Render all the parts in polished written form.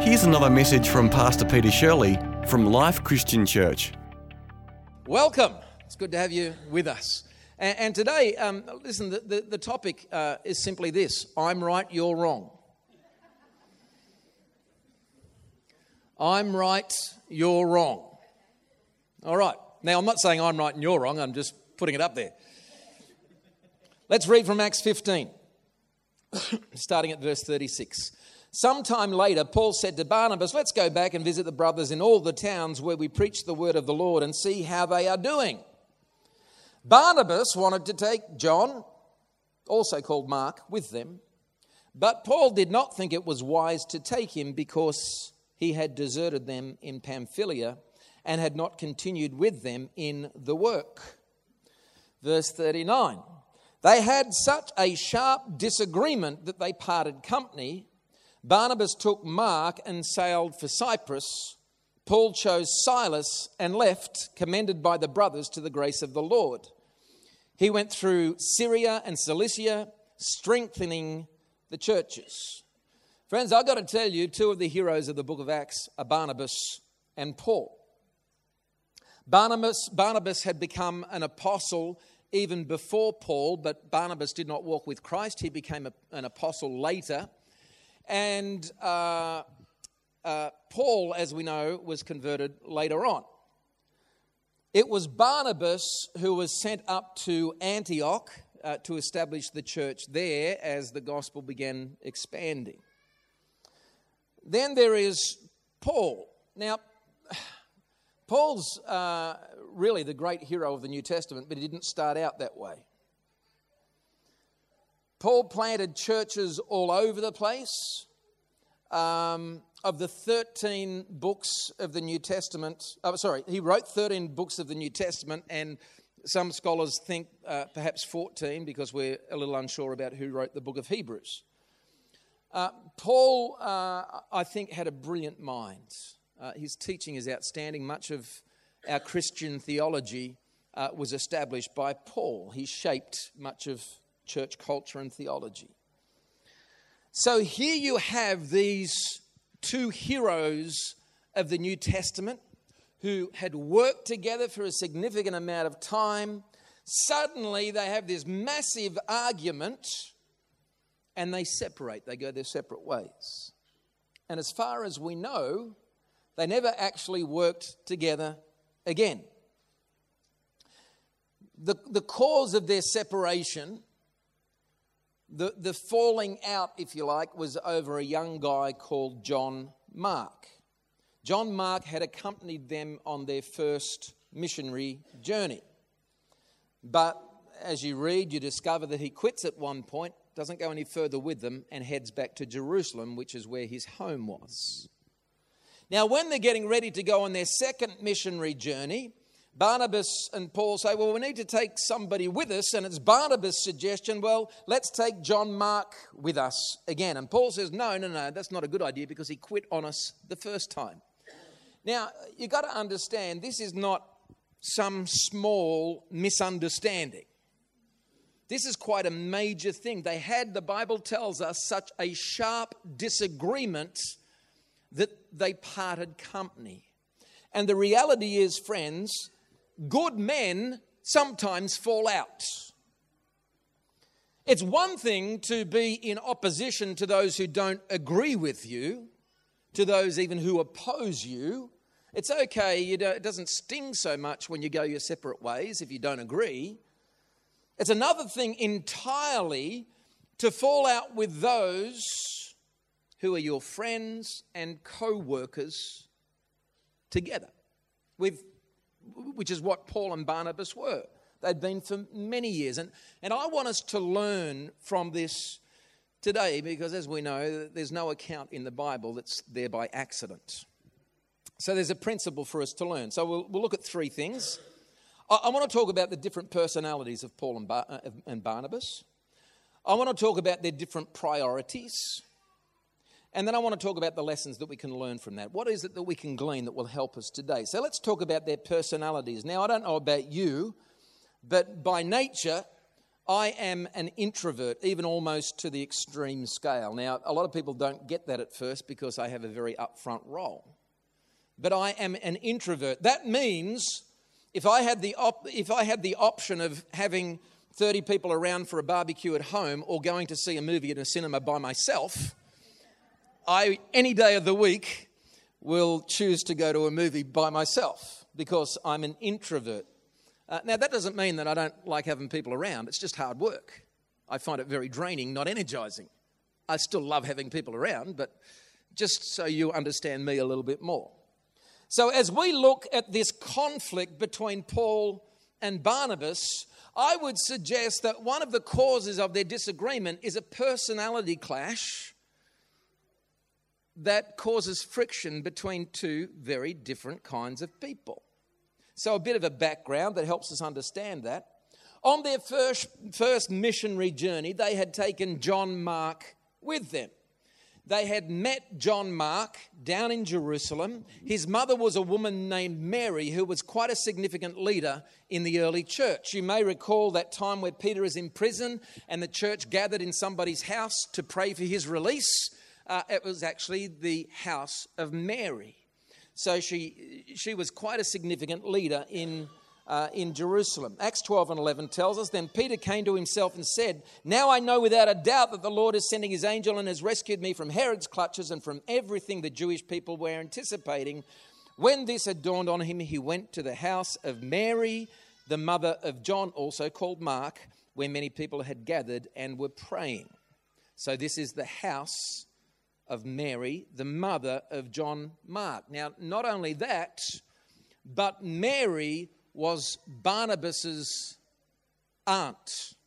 Here's another message from Pastor Peter Shirley from Life Christian Church. Welcome. It's good to have you with us. And today, listen, the topic is simply this: I'm right, you're wrong. I'm right, you're wrong. All right. Now, I'm not saying I'm right and you're wrong. I'm just putting it up there. Let's read from Acts 15, starting at verse 36. Sometime later, Paul said to Barnabas, let's go back and visit the brothers in all the towns where we preach the word of the Lord and see how they are doing. Barnabas wanted to take John, also called Mark, with them, but Paul did not think it was wise to take him because he had deserted them in Pamphylia and had not continued with them in the work. Verse 39, they had such a sharp disagreement that they parted company. Barnabas took Mark and sailed for Cyprus. Paul chose Silas and left, commended by the brothers to the grace of the Lord. He went through Syria and Cilicia, strengthening the churches. Friends, I've got to tell you, two of the heroes of the book of Acts are Barnabas and Paul. Barnabas had become an apostle even before Paul, but Barnabas did not walk with Christ. He became an apostle later. And Paul, as we know, was converted later on. It was Barnabas who was sent up to Antioch to establish the church there as the gospel began expanding. Then there is Paul. Now, Paul's really the great hero of the New Testament, but he didn't start out that way. Paul planted churches all over the place. Of the 13 books of the New Testament, he wrote 13 books of the New Testament, and some scholars think perhaps 14 because we're a little unsure about who wrote the book of Hebrews. Paul, I think, had a brilliant mind. His teaching is outstanding. Much of our Christian theology was established by Paul. He shaped much of church culture and theology. So here you have these two heroes of the New Testament who had worked together for a significant amount of time. Suddenly they have this massive argument and they separate. They go their separate ways. And as far as we know, they never actually worked together again. The cause of their separation, the falling out, if you like, was over a young guy called John Mark. John Mark had accompanied them on their first missionary journey. But as you read, you discover that he quits at one point, doesn't go any further with them, and heads back to Jerusalem, which is where his home was. Now, when they're getting ready to go on their second missionary journey, Barnabas and Paul say, well, we need to take somebody with us. And it's Barnabas' suggestion, well, let's take John Mark with us again. And Paul says, no, that's not a good idea because he quit on us the first time. Now, you've got to understand, this is not some small misunderstanding. This is quite a major thing. They had, the Bible tells us, such a sharp disagreement that they parted company. And the reality is, friends, good men sometimes fall out. It's one thing to be in opposition to those who don't agree with you, to those even who oppose you. It's okay, it doesn't sting so much when you go your separate ways if you don't agree. It's another thing entirely to fall out with those who are your friends and co-workers together, which is what Paul and Barnabas were. They'd been for many years. And I want us to learn from this today because, as we know, there's no account in the Bible that's there by accident. So there's a principle for us to learn. So we'll look at three things. I want to talk about the different personalities of Paul and Barnabas. I want to talk about their different priorities. And then I want to talk about the lessons that we can learn from that. What is it that we can glean that will help us today? So let's talk about their personalities. Now, I don't know about you, but by nature, I am an introvert, even almost to the extreme scale. Now, a lot of people don't get that at first because I have a very upfront role. But I am an introvert. That means if I had the option of having 30 people around for a barbecue at home or going to see a movie at a cinema by myself, I, any day of the week, will choose to go to a movie by myself because I'm an introvert. Now, that doesn't mean that I don't like having people around. It's just hard work. I find it very draining, not energizing. I still love having people around, but just so you understand me a little bit more. So as we look at this conflict between Paul and Barnabas, I would suggest that one of the causes of their disagreement is a personality clash that causes friction between two very different kinds of people. So a bit of a background that helps us understand that. On their first missionary journey, they had taken John Mark with them. They had met John Mark down in Jerusalem. His mother was a woman named Mary, who was quite a significant leader in the early church. You may recall that time where Peter is in prison and the church gathered in somebody's house to pray for his release. It was actually the house of Mary. So she was quite a significant leader in Jerusalem. Acts 12 and 11 tells us, then Peter came to himself and said, now I know without a doubt that the Lord is sending his angel and has rescued me from Herod's clutches and from everything the Jewish people were anticipating. When this had dawned on him, he went to the house of Mary, the mother of John, also called Mark, where many people had gathered and were praying. So this is the house of Mary, the mother of John Mark. Now, not only that, but Mary was Barnabas's aunt,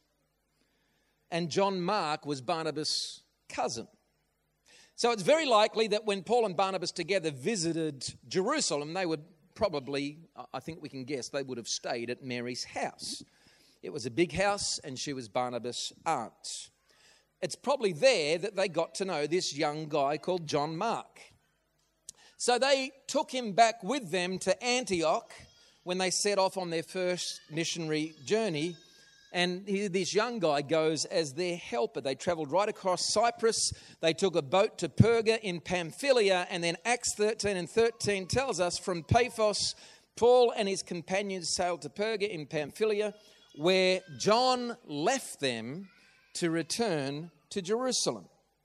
and John Mark was Barnabas' cousin. So it's very likely that when Paul and Barnabas together visited Jerusalem, they would probably, I think we can guess, they would have stayed at Mary's house. It was a big house, and she was Barnabas' aunt. It's probably there that they got to know this young guy called John Mark. So they took him back with them to Antioch when they set off on their first missionary journey. And this young guy goes as their helper. They travelled right across Cyprus. They took a boat to Perga in Pamphylia. And then Acts 13 and 13 tells us from Paphos, Paul and his companions sailed to Perga in Pamphylia, where John left them to return to Jerusalem.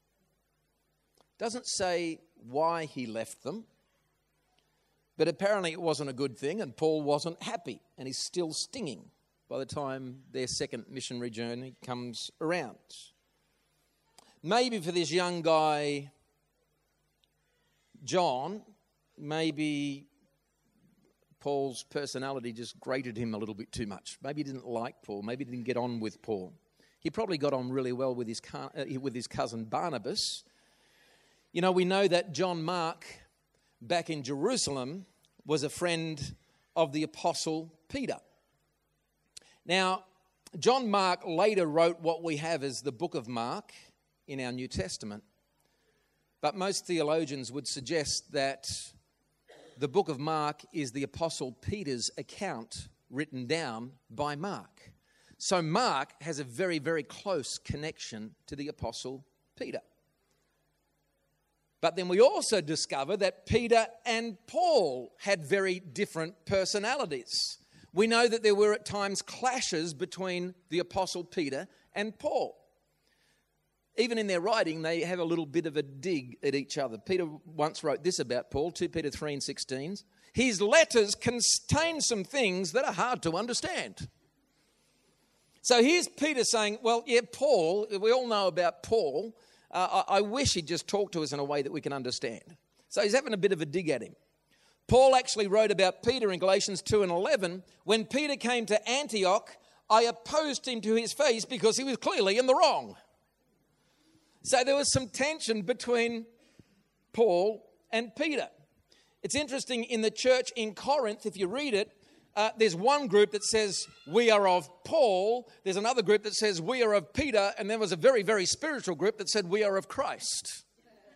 Doesn't say why he left them, but apparently it wasn't a good thing, and Paul wasn't happy, and he's still stinging by the time their second missionary journey comes around. Maybe for this young guy, John, maybe Paul's personality just grated him a little bit too much. Maybe he didn't like Paul. Maybe he didn't get on with Paul. He probably got on really well with his cousin Barnabas. You know, we know that John Mark, back in Jerusalem, was a friend of the Apostle Peter. Now, John Mark later wrote what we have as the book of Mark in our New Testament. But most theologians would suggest that the book of Mark is the Apostle Peter's account written down by Mark. So Mark has a very, very close connection to the Apostle Peter. But then we also discover that Peter and Paul had very different personalities. We know that there were at times clashes between the Apostle Peter and Paul. Even in their writing, they have a little bit of a dig at each other. Peter once wrote this about Paul, 2 Peter 3 and 16. His letters contain some things that are hard to understand. So here's Peter saying, well, yeah, Paul, we all know about Paul. I wish he'd just talk to us in a way that we can understand. So he's having a bit of a dig at him. Paul actually wrote about Peter in Galatians 2 and 11. When Peter came to Antioch, I opposed him to his face because he was clearly in the wrong. So there was some tension between Paul and Peter. It's interesting, in the church in Corinth, if you read it, there's one group that says we are of Paul, there's another group that says we are of Peter, and there was a very, very spiritual group that said we are of Christ.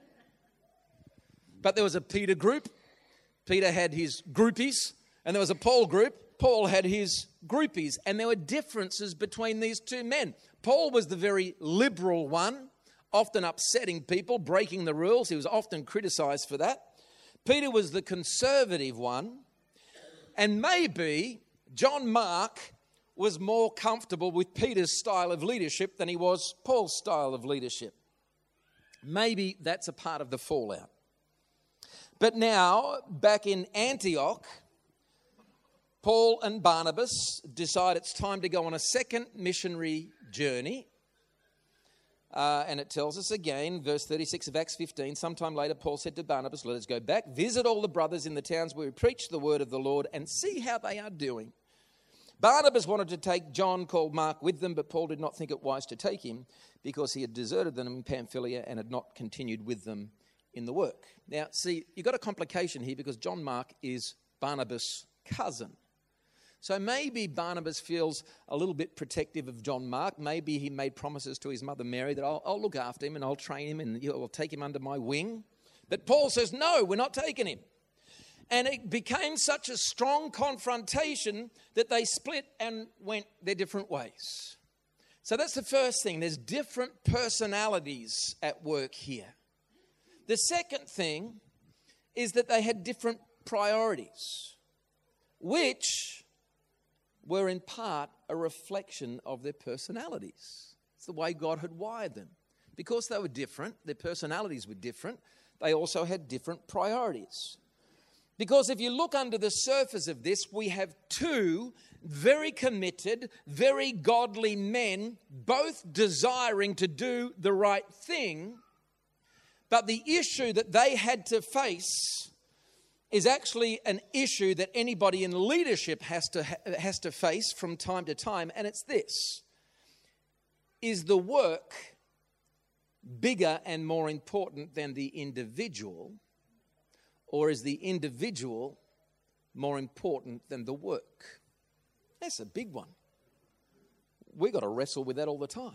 But there was a Peter group. Peter had his groupies, and there was a Paul group. Paul had his groupies, and there were differences between these two men. Paul was the very liberal one, often upsetting people, breaking the rules. He was often criticized for that. Peter was the conservative one, and maybe John Mark was more comfortable with Peter's style of leadership than he was Paul's style of leadership. Maybe that's a part of the fallout. But now, back in Antioch, Paul and Barnabas decide it's time to go on a second missionary journey. And it tells us again, verse 36 of Acts 15, sometime later Paul said to Barnabas, let us go back, visit all the brothers in the towns where we preach the word of the Lord and see how they are doing. Barnabas wanted to take John, called Mark, with them, but Paul did not think it wise to take him because he had deserted them in Pamphylia and had not continued with them in the work. Now, see, you've got a complication here because John Mark is Barnabas' cousin. So maybe Barnabas feels a little bit protective of John Mark. Maybe he made promises to his mother Mary that I'll look after him and I'll train him and I'll take him under my wing. But Paul says, no, we're not taking him. And it became such a strong confrontation that they split and went their different ways. So that's the first thing. There's different personalities at work here. The second thing is that they had different priorities, which were in part a reflection of their personalities. It's the way God had wired them. Because they were different, their personalities were different, they also had different priorities. Because if you look under the surface of this, we have two very committed, very godly men, both desiring to do the right thing. But the issue that they had to face is actually an issue that anybody in leadership has to face from time to time. And it's this: is the work bigger and more important than the individual? Or is the individual more important than the work? That's a big one. We've got to wrestle with that all the time.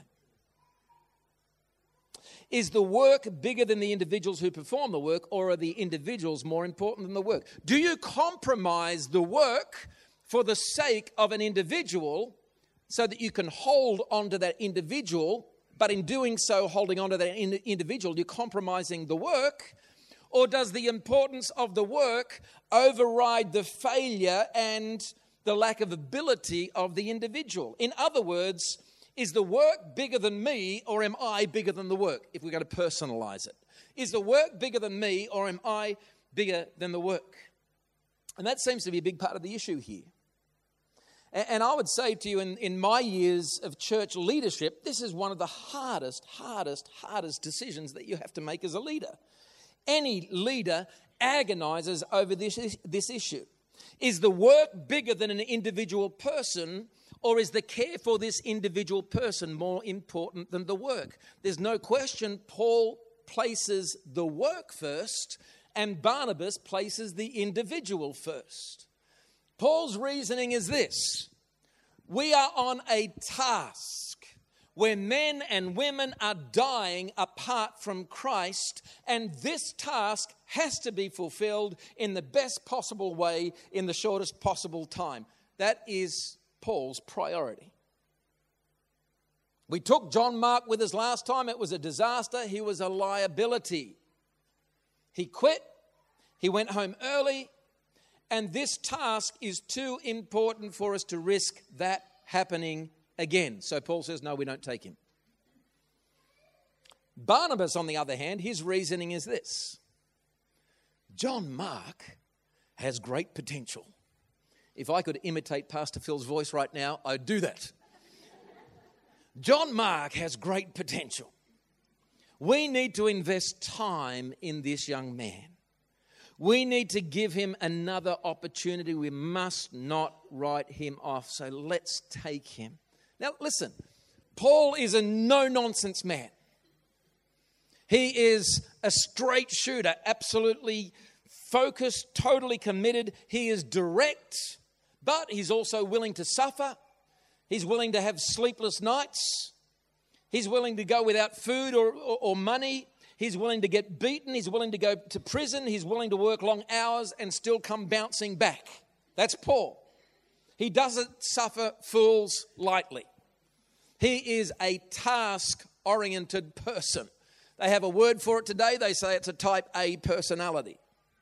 Is the work bigger than the individuals who perform the work, or are the individuals more important than the work? Do you compromise the work for the sake of an individual so that you can hold on to that individual, but in doing so, holding on to that individual, you're compromising the work? Or does the importance of the work override the failure and the lack of ability of the individual? In other words, is the work bigger than me, or am I bigger than the work, if we're going to personalize it? Is the work bigger than me, or am I bigger than the work? And that seems to be a big part of the issue here. And I would say to you, in my years of church leadership, this is one of the hardest decisions that you have to make as a leader. Any leader agonizes over this issue. Is the work bigger than an individual person, or is the care for this individual person more important than the work? There's no question Paul places the work first, and Barnabas places the individual first. Paul's reasoning is this: we are on a task where men and women are dying apart from Christ, and this task has to be fulfilled in the best possible way, in the shortest possible time. That is Paul's priority. We took John Mark with us last time. It was a disaster. He was a liability. He quit. He went home early. And this task is too important for us to risk that happening again. So Paul says, no, we don't take him. Barnabas, on the other hand, his reasoning is this: John Mark has great potential. If I could imitate Pastor Phil's voice right now, I'd do that. John Mark has great potential. We need to invest time in this young man. We need to give him another opportunity. We must not write him off. So let's take him. Now, listen, Paul is a no-nonsense man. He is a straight shooter, absolutely focused, totally committed. He is direct, but he's also willing to suffer. He's willing to have sleepless nights. He's willing to go without food or money. He's willing to get beaten. He's willing to go to prison. He's willing to work long hours and still come bouncing back. That's Paul. He doesn't suffer fools lightly. He is a task-oriented person. They have a word for it today. They say it's a type A personality.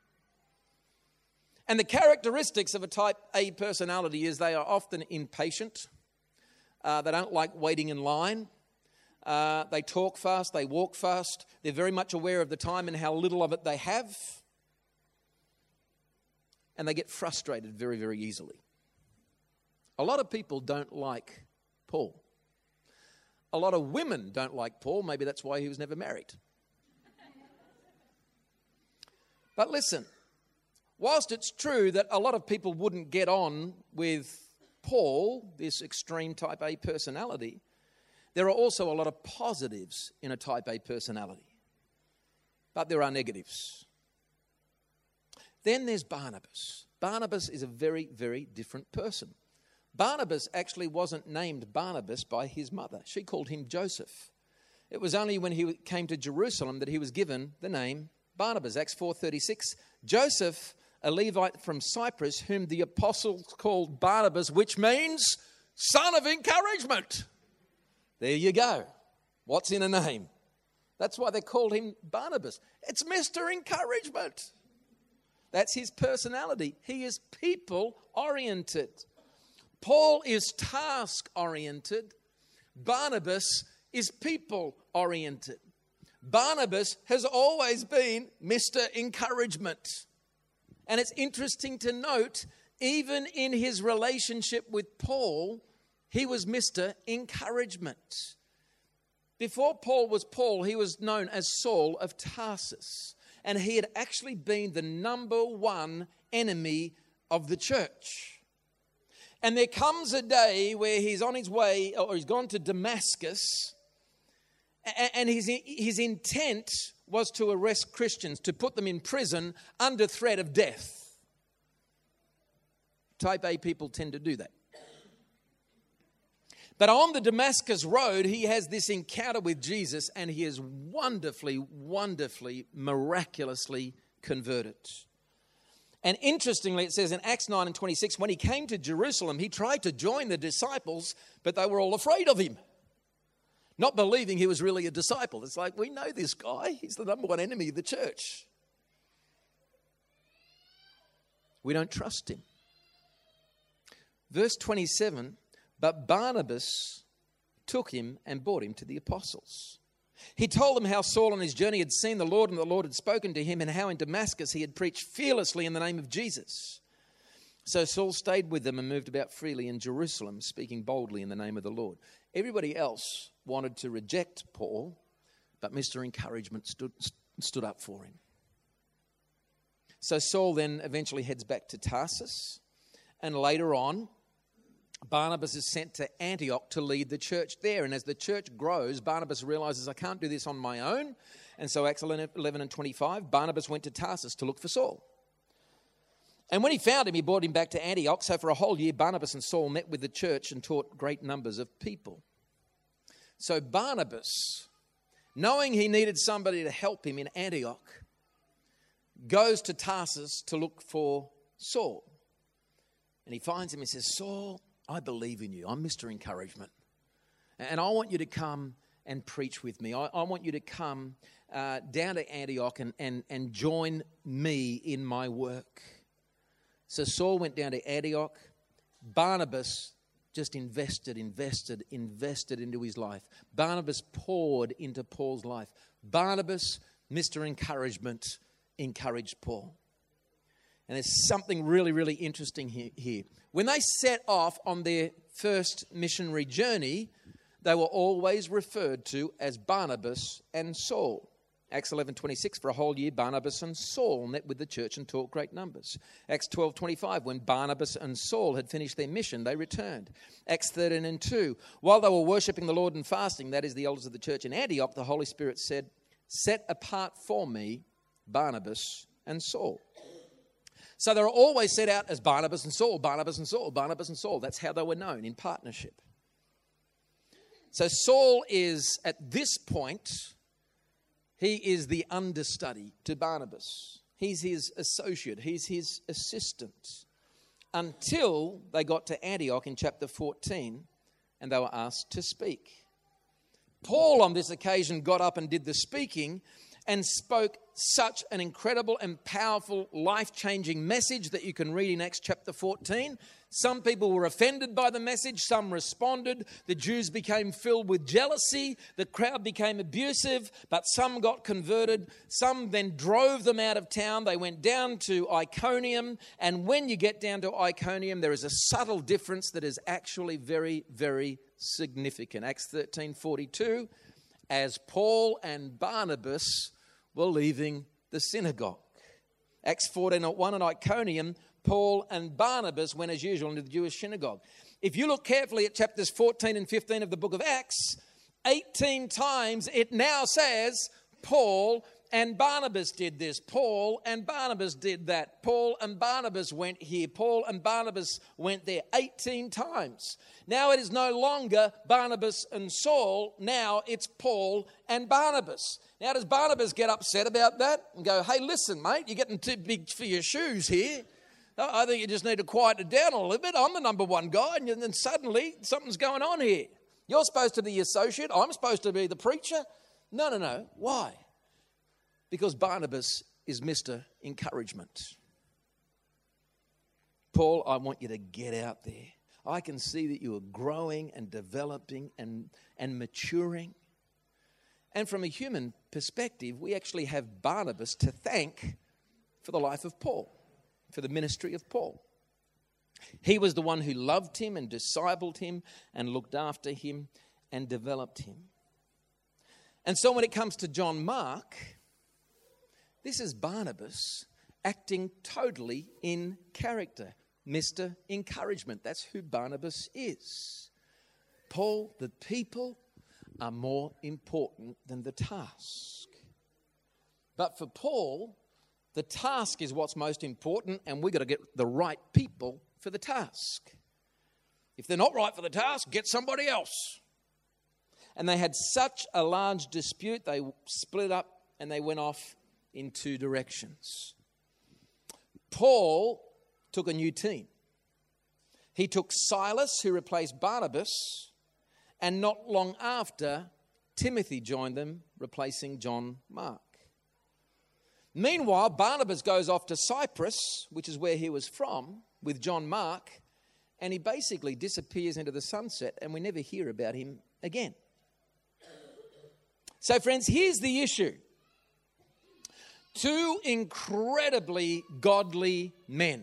And the characteristics of a type A personality is they are often impatient. They don't like waiting in line. They talk fast. They walk fast. They're very much aware of the time and how little of it they have. And they get frustrated very, very easily. A lot of people don't like Paul. A lot of women don't like Paul. Maybe that's why he was never married. But listen, whilst it's true that a lot of people wouldn't get on with Paul, this extreme type A personality, there are also a lot of positives in a type A personality. But there are negatives. Then there's Barnabas. Barnabas is a very, very different person. Barnabas actually wasn't named Barnabas by his mother. She called him Joseph. It was only when he came to Jerusalem that he was given the name Barnabas. Acts 4:36. Joseph, a Levite from Cyprus, whom the apostles called Barnabas, which means son of encouragement. There you go. What's in a name? That's why they called him Barnabas. It's Mr. Encouragement. That's his personality. He is people-oriented. Paul is task-oriented. Barnabas is people-oriented. Barnabas has always been Mr. Encouragement. And it's interesting to note, even in his relationship with Paul, he was Mr. Encouragement. Before Paul was Paul, he was known as Saul of Tarsus. And he had actually been the number one enemy of the church. And there comes a day where he's on his way, or he's gone to Damascus, and his intent was to arrest Christians, to put them in prison under threat of death. Type A people tend to do that. But on the Damascus road, he has this encounter with Jesus, and he is wonderfully, wonderfully, miraculously converted. And interestingly, it says in Acts 9:26, when he came to Jerusalem, he tried to join the disciples, but they were all afraid of him, not believing he was really a disciple. It's like, we know this guy. He's the number one enemy of the church. We don't trust him. Verse 27, but Barnabas took him and brought him to the apostles. He told them how Saul on his journey had seen the Lord and the Lord had spoken to him, and how in Damascus he had preached fearlessly in the name of Jesus. So Saul stayed with them and moved about freely in Jerusalem, speaking boldly in the name of the Lord. Everybody else wanted to reject Paul, but Mr. Encouragement stood up for him. So Saul then eventually heads back to Tarsus, and later on, Barnabas is sent to Antioch to lead the church there. And as the church grows, Barnabas realizes, I can't do this on my own. And so Acts 11:25, Barnabas went to Tarsus to look for Saul. And when he found him, he brought him back to Antioch. So for a whole year, Barnabas and Saul met with the church and taught great numbers of people. So Barnabas, knowing he needed somebody to help him in Antioch, goes to Tarsus to look for Saul. And he finds him and says, Saul, I believe in you. I'm Mr. Encouragement. And I want you to come and preach with me. I want you to come down to Antioch and join me in my work. So Saul went down to Antioch. Barnabas just invested into his life. Barnabas poured into Paul's life. Barnabas, Mr. Encouragement, encouraged Paul. And there's something really, really interesting here. When they set off on their first missionary journey, they were always referred to as Barnabas and Saul. Acts 11:26, for a whole year, Barnabas and Saul met with the church and taught great numbers. Acts 12:25, when Barnabas and Saul had finished their mission, they returned. Acts 13:2, while they were worshipping the Lord and fasting, that is the elders of the church in Antioch, the Holy Spirit said, set apart for me Barnabas and Saul. So they were always set out as Barnabas and Saul, Barnabas and Saul, Barnabas and Saul. That's how they were known, in partnership. So Saul is, at this point, he is the understudy to Barnabas. He's his associate. He's his assistant. until they got to Antioch in chapter 14 and they were asked to speak. Paul on this occasion got up and did the speaking and spoke such an incredible and powerful, life-changing message that you can read in Acts chapter 14. Some people were offended by the message, some responded. The Jews became filled with jealousy, the crowd became abusive, but some got converted. Some then drove them out of town. They went down to Iconium, and when you get down to Iconium, there is a subtle difference that is actually very, very significant. Acts 13:42, as Paul and Barnabas were leaving the synagogue. Acts 14:1 at Iconium, Paul and Barnabas went as usual into the Jewish synagogue. If you look carefully at chapters 14 and 15 of the book of Acts, 18 times it now says Paul and Barnabas did this. Paul and Barnabas did that. Paul and Barnabas went here. Paul and Barnabas went there 18 times. Now it is no longer Barnabas and Saul. Now it's Paul and Barnabas. Now does Barnabas get upset about that and go, hey, listen, mate, you're getting too big for your shoes here. I think you just need to quiet it down a little bit. I'm the number one guy. And then suddenly something's going on here. You're supposed to be the associate. I'm supposed to be the preacher. No. Why? Because Barnabas is Mr. Encouragement. Paul, I want you to get out there. I can see that you are growing and developing and maturing. And from a human perspective, we actually have Barnabas to thank for the life of Paul, for the ministry of Paul. He was the one who loved him and discipled him and looked after him and developed him. And so when it comes to John Mark, this is Barnabas acting totally in character. Mr. Encouragement. That's who Barnabas is. Paul, the people are more important than the task. But for Paul, the task is what's most important, and we've got to get the right people for the task. If they're not right for the task, get somebody else. And they had such a large dispute, they split up and they went off in two directions. Paul took a new team. He took Silas, who replaced Barnabas, and not long after, Timothy joined them, replacing John Mark. Meanwhile, Barnabas goes off to Cyprus, which is where he was from, with John Mark, and he basically disappears into the sunset, and we never hear about him again. So, friends, here's the issue. Two incredibly godly men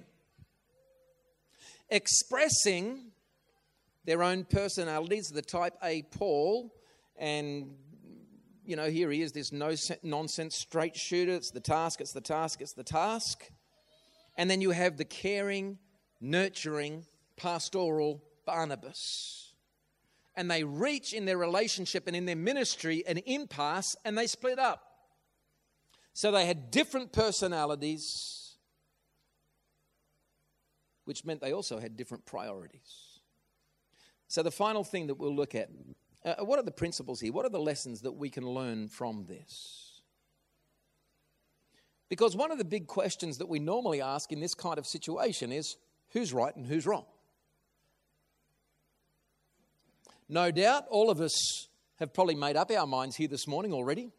expressing their own personalities, the type A Paul, and, here he is, this no-nonsense straight shooter. It's the task, it's the task, it's the task. And then you have the caring, nurturing, pastoral Barnabas. And they reach in their relationship and in their ministry an impasse, and they split up. So they had different personalities, which meant they also had different priorities. So the final thing that we'll look at, what are the principles here? What are the lessons that we can learn from this? Because one of the big questions that we normally ask in this kind of situation is, who's right and who's wrong? No doubt all of us have probably made up our minds here this morning already.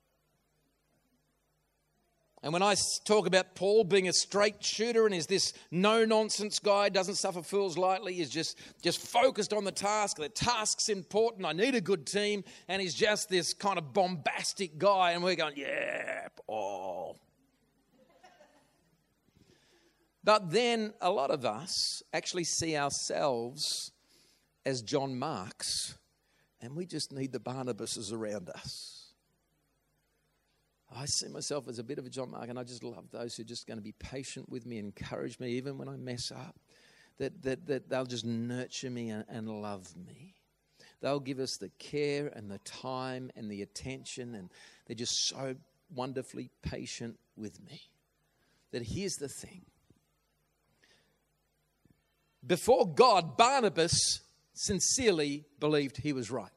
And when I talk about Paul being a straight shooter and is this no-nonsense guy, doesn't suffer fools lightly, is just focused on the task's important, I need a good team, and he's just this kind of bombastic guy, and we're going, yeah, Paul. But then a lot of us actually see ourselves as John Marks, and we just need the Barnabases around us. I see myself as a bit of a John Mark, and I just love those who are just going to be patient with me, encourage me even when I mess up, that they'll just nurture me and love me. They'll give us the care and the time and the attention, and they're just so wonderfully patient with me. That here's the thing. Before God, Barnabas sincerely believed he was right.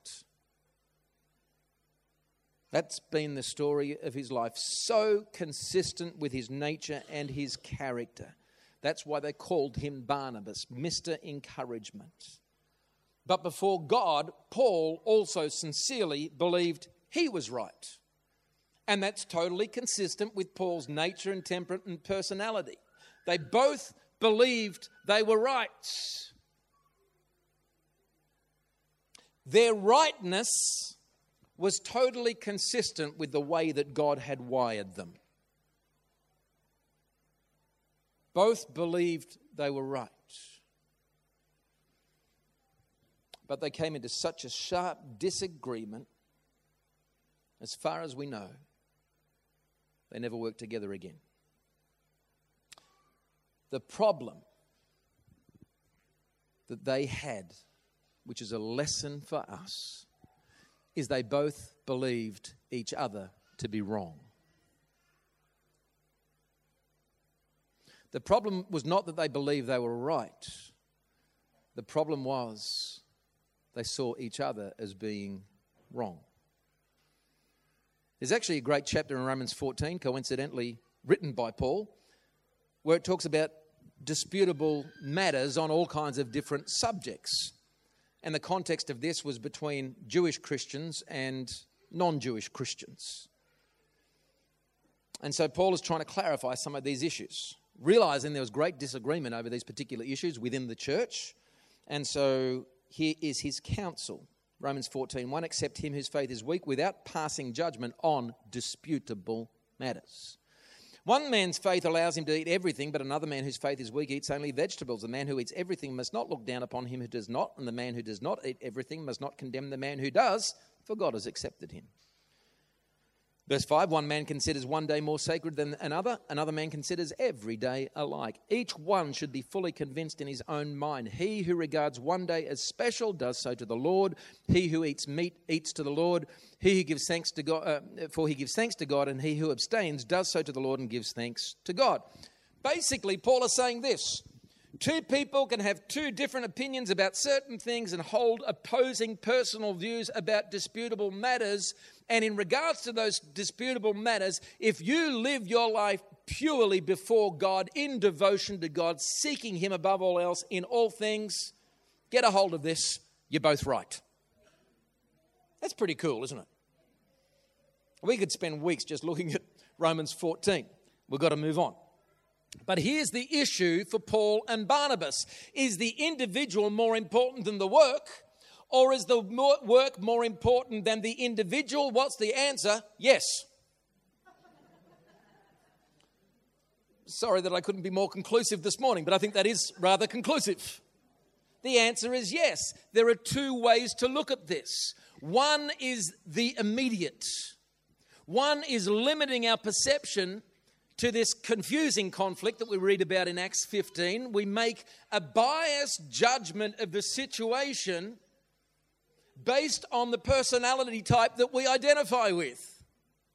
That's been the story of his life, so consistent with his nature and his character. That's why they called him Barnabas, Mr. Encouragement. But before God, Paul also sincerely believed he was right. And that's totally consistent with Paul's nature and temperament and personality. They both believed they were right. Their rightness was totally consistent with the way that God had wired them. Both believed they were right. But they came into such a sharp disagreement, as far as we know, they never worked together again. The problem that they had, which is a lesson for us, is they both believed each other to be wrong. The problem was not that they believed they were right. The problem was they saw each other as being wrong. There's actually a great chapter in Romans 14, coincidentally written by Paul, where it talks about disputable matters on all kinds of different subjects. And the context of this was between Jewish Christians and non-Jewish Christians. And so Paul is trying to clarify some of these issues, realizing there was great disagreement over these particular issues within the church. And so here is his counsel. Romans 14:1, accept him whose faith is weak without passing judgment on disputable matters. One man's faith allows him to eat everything, but another man whose faith is weak eats only vegetables. The man who eats everything must not look down upon him who does not, and the man who does not eat everything must not condemn the man who does, for God has accepted him. Verse 5, one man considers one day more sacred than another man considers every day alike. Each one should be fully convinced in his own mind. He who regards one day as special does so to the Lord. He who eats meat eats to the Lord. He who gives thanks to God, for he gives thanks to God, and he who abstains does so to the Lord and gives thanks to God. Basically, Paul is saying this. Two people can have two different opinions about certain things and hold opposing personal views about disputable matters. And in regards to those disputable matters, if you live your life purely before God, in devotion to God, seeking him above all else in all things, get a hold of this, you're both right. That's pretty cool, isn't it? We could spend weeks just looking at Romans 14. We've got to move on. But here's the issue for Paul and Barnabas. Is the individual more important than the work? Or is the work more important than the individual? What's the answer? Yes. Sorry that I couldn't be more conclusive this morning, but I think that is rather conclusive. The answer is yes. There are two ways to look at this. One is the immediate. One is limiting our perception to this confusing conflict that we read about in Acts 15. We make a biased judgment of the situation based on the personality type that we identify with.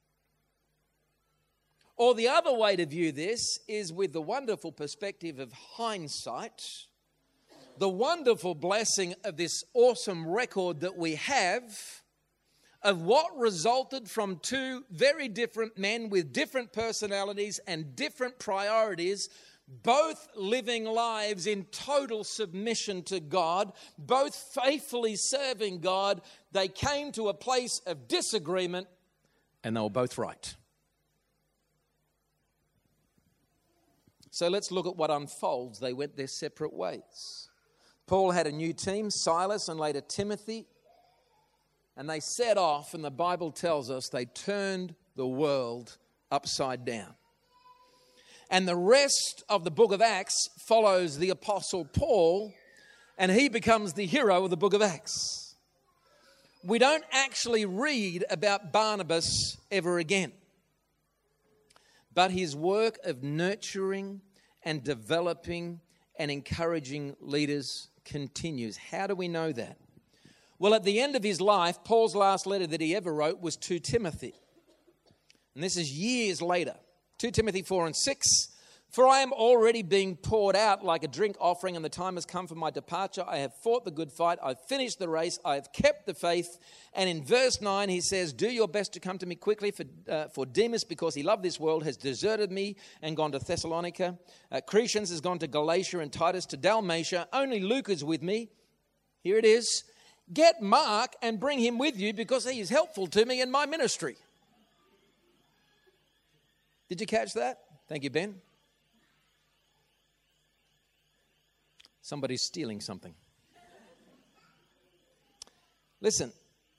Or the other way to view this is with the wonderful perspective of hindsight, the wonderful blessing of this awesome record that we have of what resulted from two very different men with different personalities and different priorities, both living lives in total submission to God, both faithfully serving God. They came to a place of disagreement and they were both right. So let's look at what unfolds. They went their separate ways. Paul had a new team, Silas and later Timothy. And they set off, and the Bible tells us they turned the world upside down. And the rest of the book of Acts follows the Apostle Paul, and he becomes the hero of the book of Acts. We don't actually read about Barnabas ever again. But his work of nurturing and developing and encouraging leaders continues. How do we know that? Well, at the end of his life, Paul's last letter that he ever wrote was to Timothy. And this is years later. 2 Timothy 4 and 6. For I am already being poured out like a drink offering, and the time has come for my departure. I have fought the good fight. I've finished the race. I have kept the faith. And in verse 9, he says, do your best to come to me quickly, for Demas, because he loved this world, has deserted me and gone to Thessalonica. Crescens has gone to Galatia, and Titus to Dalmatia. Only Luke is with me. Here it is. Get Mark and bring him with you, because he is helpful to me in my ministry. Did you catch that? Thank you, Ben. Somebody's stealing something. Listen,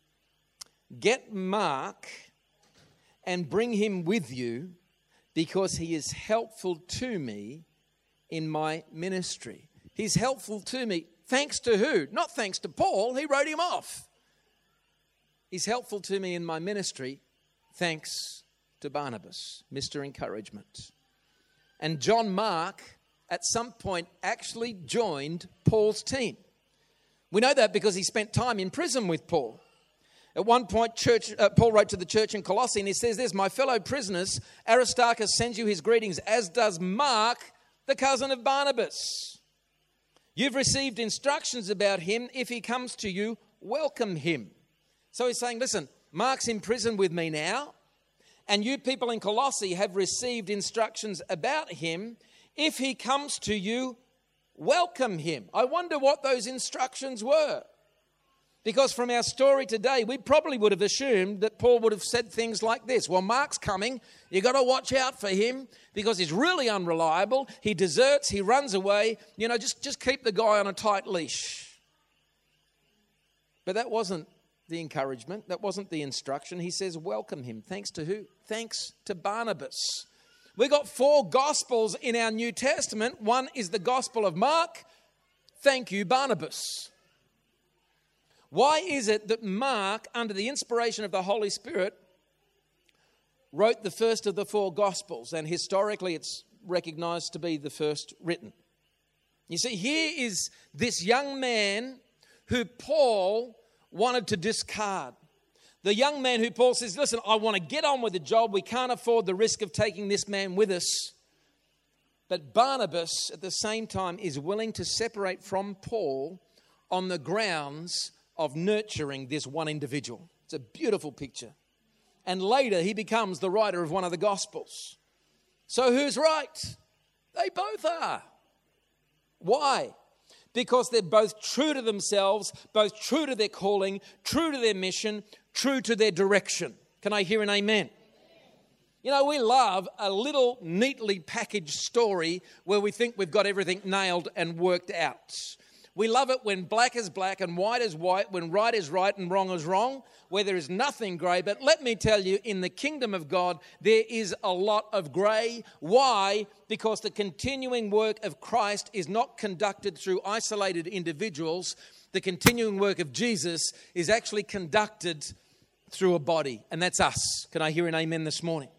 get Mark and bring him with you, because he is helpful to me in my ministry. He's helpful to me. Thanks to who? Not thanks to Paul. He wrote him off. He's helpful to me in my ministry. Thanks to Barnabas, Mr. Encouragement. And John Mark, at some point, actually joined Paul's team. We know that because he spent time in prison with Paul. At one point, Paul wrote to the church in Colossae, and he says this, my fellow prisoners, Aristarchus sends you his greetings, as does Mark, the cousin of Barnabas. You've received instructions about him. If he comes to you, welcome him. So he's saying, listen, Mark's in prison with me now, and you people in Colossae have received instructions about him. If he comes to you, welcome him. I wonder what those instructions were. Because from our story today, we probably would have assumed that Paul would have said things like this. Well, Mark's coming. You've got to watch out for him because he's really unreliable. He deserts. He runs away. Just keep the guy on a tight leash. But that wasn't the encouragement. That wasn't the instruction. He says, welcome him. Thanks to who? Thanks to Barnabas. We've got 4 Gospels in our New Testament. One is the Gospel of Mark. Thank you, Barnabas. Why is it that Mark, under the inspiration of the Holy Spirit, wrote the first of the 4 Gospels? And historically, it's recognized to be the first written. You see, here is this young man who Paul wanted to discard. The young man who Paul says, listen, I want to get on with the job. We can't afford the risk of taking this man with us. But Barnabas, at the same time, is willing to separate from Paul on the grounds of nurturing this one individual. It's a beautiful picture. And later, he becomes the writer of one of the Gospels. So who's right? They both are. Why? Because they're both true to themselves, both true to their calling, true to their mission, true to their direction. Can I hear an amen? We love a little neatly packaged story where we think we've got everything nailed and worked out. We love it when black is black and white is white, when right is right and wrong is wrong, where there is nothing grey. But let me tell you, in the kingdom of God, there is a lot of grey. Why? Because the continuing work of Christ is not conducted through isolated individuals. The continuing work of Jesus is actually conducted through a body, and that's us. Can I hear an amen this morning?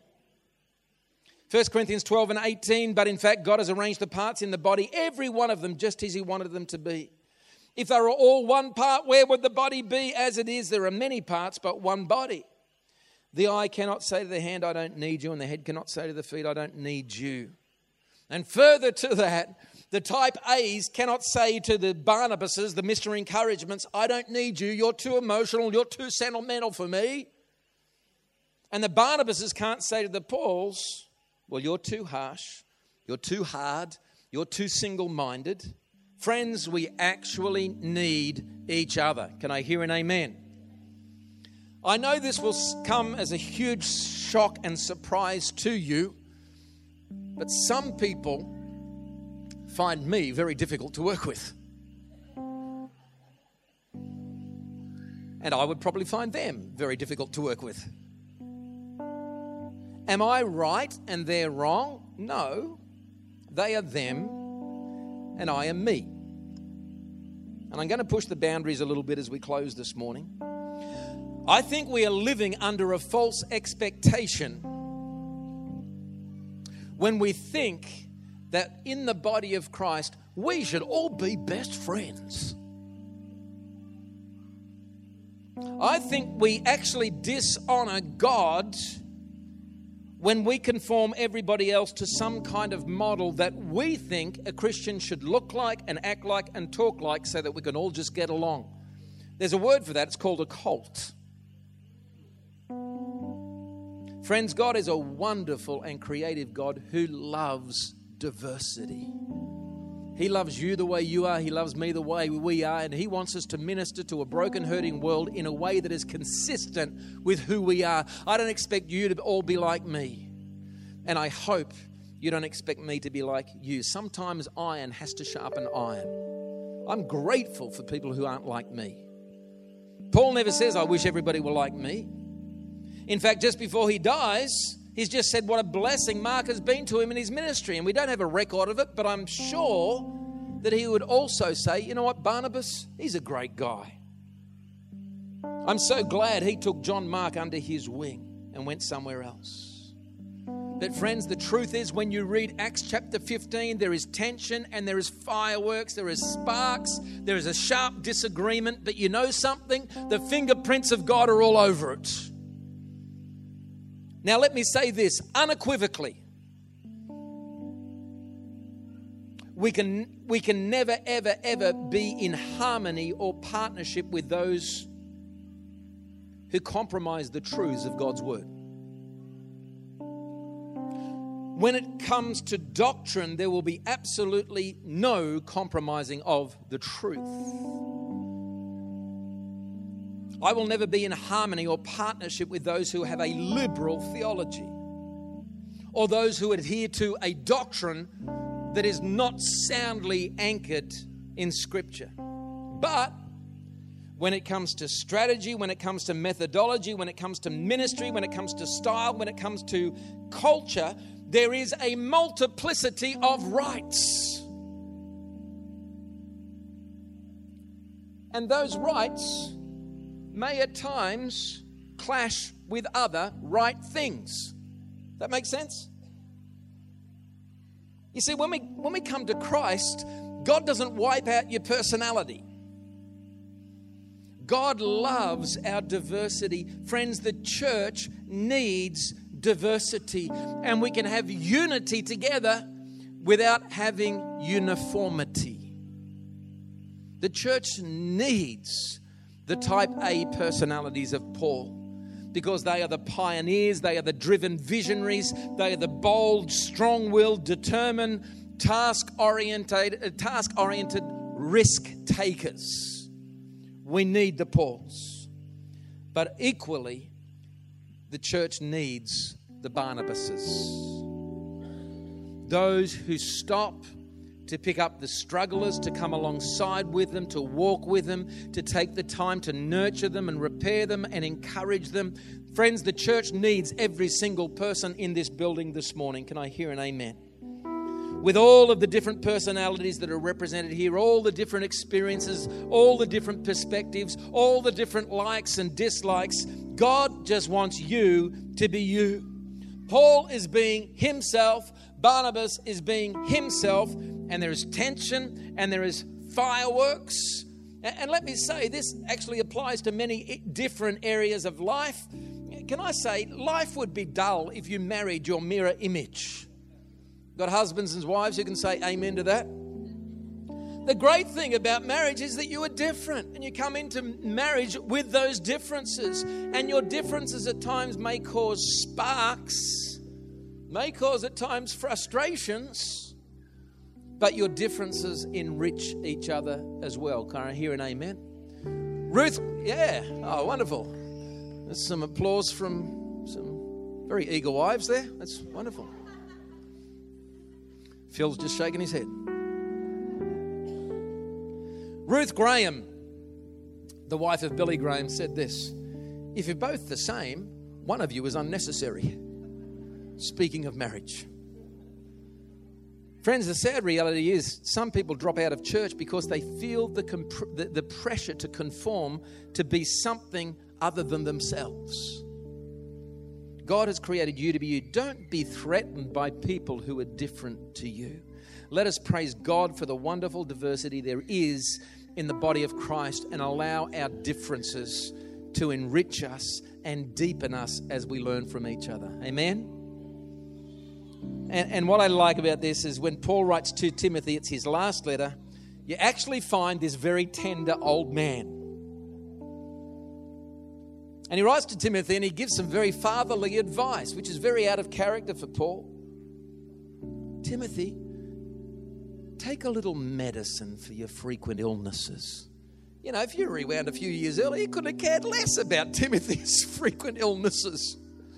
1 Corinthians 12 and 18, but in fact, God has arranged the parts in the body, every one of them, just as he wanted them to be. If they were all one part, where would the body be? As it is, there are many parts, but one body. The eye cannot say to the hand, I don't need you, and the head cannot say to the feet, I don't need you. And further to that, the type A's cannot say to the Barnabases, the Mr. Encouragements, I don't need you, you're too emotional, you're too sentimental for me. And the Barnabases can't say to the Pauls, well, you're too harsh, you're too hard, you're too single-minded. Friends, we actually need each other. Can I hear an amen? I know this will come as a huge shock and surprise to you, but some people find me very difficult to work with. And I would probably find them very difficult to work with. Am I right and they're wrong? No. They are them and I am me. And I'm going to push the boundaries a little bit as we close this morning. I think we are living under a false expectation when we think that in the body of Christ, we should all be best friends. I think we actually dishonor God when we conform everybody else to some kind of model that we think a Christian should look like and act like and talk like so that we can all just get along. There's a word for that. It's called a cult. Friends, God is a wonderful and creative God who loves diversity. He loves you the way you are. He loves me the way we are. And He wants us to minister to a broken, hurting world in a way that is consistent with who we are. I don't expect you to all be like me. And I hope you don't expect me to be like you. Sometimes iron has to sharpen iron. I'm grateful for people who aren't like me. Paul never says, I wish everybody were like me. In fact, just before he dies, he's just said what a blessing Mark has been to him in his ministry. And we don't have a record of it, but I'm sure that he would also say, you know what, Barnabas, he's a great guy. I'm so glad he took John Mark under his wing and went somewhere else. But friends, the truth is when you read Acts chapter 15, there is tension and there is fireworks, there is sparks, there is a sharp disagreement. But you know something? The fingerprints of God are all over it. Now let me say this unequivocally. We can never, ever, ever be in harmony or partnership with those who compromise the truths of God's word. When it comes to doctrine, there will be absolutely no compromising of the truth. I will never be in harmony or partnership with those who have a liberal theology or those who adhere to a doctrine that is not soundly anchored in Scripture. But when it comes to strategy, when it comes to methodology, when it comes to ministry, when it comes to style, when it comes to culture, there is a multiplicity of rights. And those rights may at times clash with other right things. That makes sense? You see, when we come to Christ, God doesn't wipe out your personality. God loves our diversity. Friends, the church needs diversity, and we can have unity together without having uniformity. The church needs the type A personalities of Paul because they are the pioneers, they are the driven visionaries, they are the bold, strong-willed, determined, task-oriented risk takers. We need the Pauls. But equally, the church needs the Barnabases. Those who stop to pick up the strugglers, to come alongside with them, to walk with them, to take the time to nurture them and repair them and encourage them. Friends, the church needs every single person in this building this morning. Can I hear an amen? With all of the different personalities that are represented here, all the different experiences, all the different perspectives, all the different likes and dislikes, God just wants you to be you. Paul is being himself, Barnabas is being himself, and there is tension and there is fireworks. And let me say, this actually applies to many different areas of life. Can I say, life would be dull if you married your mirror image. Got husbands and wives who can say amen to that? The great thing about marriage is that you are different and you come into marriage with those differences, and your differences at times may cause sparks, may cause at times frustrations, but your differences enrich each other as well. Can I hear an amen? Ruth, yeah, oh, wonderful. There's some applause from some very eager wives there. That's wonderful. Phil's just shaking his head. Ruth Graham, the wife of Billy Graham, said this: if you're both the same, one of you is unnecessary. Speaking of marriage. Friends, the sad reality is some people drop out of church because they feel the pressure to conform to be something other than themselves. God has created you to be you. Don't be threatened by people who are different to you. Let us praise God for the wonderful diversity there is in the body of Christ and allow our differences to enrich us and deepen us as we learn from each other. Amen? And what I like about this is when Paul writes to Timothy, it's his last letter, you actually find this very tender old man. And he writes to Timothy and he gives some very fatherly advice, which is very out of character for Paul. Timothy, take a little medicine for your frequent illnesses. You know, if you rewound a few years earlier, you could have cared less about Timothy's frequent illnesses.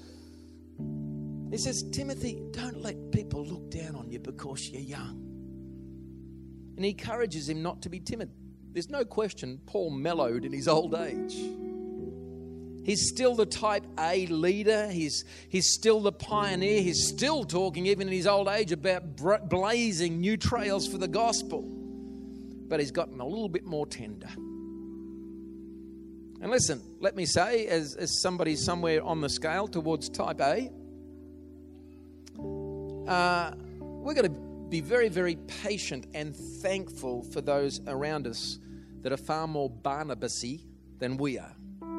He says, Timothy, don't let people look down on you because you're young. And he encourages him not to be timid. There's no question Paul mellowed in his old age. He's still the type A leader. He's still the pioneer. He's still talking, even in his old age, about blazing new trails for the gospel. But he's gotten a little bit more tender. And listen, let me say, as somebody somewhere on the scale towards type A, we're going to be very, very patient and thankful for those around us that are far more Barnabas-y than we are.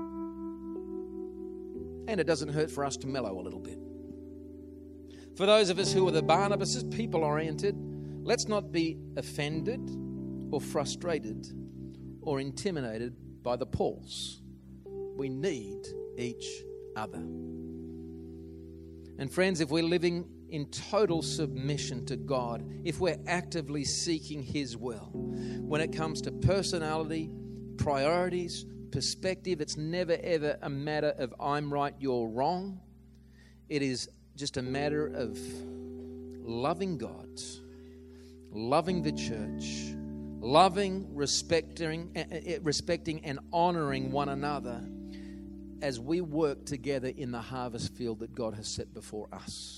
And it doesn't hurt for us to mellow a little bit. For those of us who are the Barnabases, people-oriented, let's not be offended or frustrated or intimidated by the Pauls. We need each other. And friends, if we're living in total submission to God, if we're actively seeking His will, when it comes to personality, priorities, perspective, it's never ever a matter of I'm right, you're wrong. It is just a matter of loving God, loving the church, loving, respecting and honoring one another as we work together in the harvest field that God has set before us.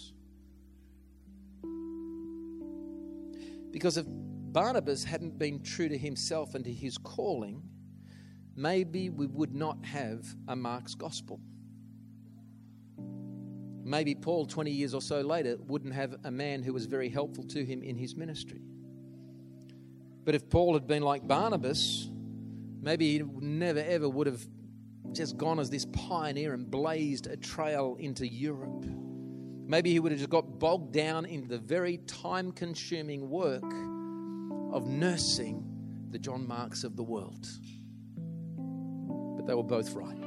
Because if Barnabas hadn't been true to himself and to his calling, maybe we would not have a Mark's gospel. Maybe Paul, 20 years or so later, wouldn't have a man who was very helpful to him in his ministry. But if Paul had been like Barnabas, maybe he never ever would have just gone as this pioneer and blazed a trail into Europe. Maybe he would have just got bogged down into the very time-consuming work of nursing the John Marks of the world. But they were both right.